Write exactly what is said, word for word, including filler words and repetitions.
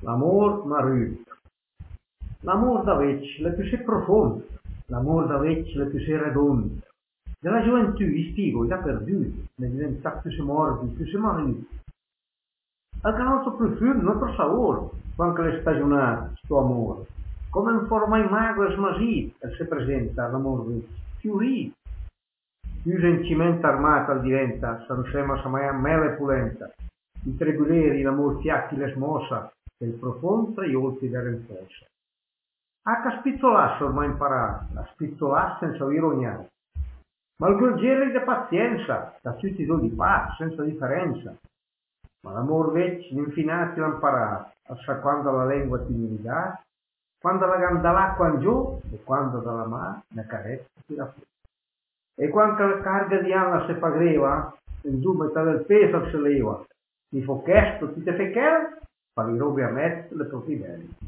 L'amor marut. L'amor d'avetg le più se profondo, l'amor d'avetg le più se redondo. Della gioventù istigo e da perduto, ne diventa più se morbi, più se marut. Anche il nostro profumo, il nostro sapore, quando è stagionato, sto amore. Come in forma in mago e smasito, si presenta l'amor vecchio, fiorito. Più sentimento armato diventa, sansema samaya mele pulenta. I treguleri, l'amor fiacchi le smossa, e il profondo tra gli olti da rinfossa. Anche a spizzolasse ormai imparato, a spizzolasse senza ironia. Ma il golgere di pazienza, da tutti i due di pace, senza differenza. Ma l'amor vecchio, l'infinati l'ha imparato, sa quando la lingua ti milita, quando la ganda l'acqua in giù, e quando dalla mano la carezza ti la fuori. E quando la carga di anna si fa greva, in giù metà del peso si leva, ti fa questo, ti te fa che, fa le robe a mettere le proprie belle.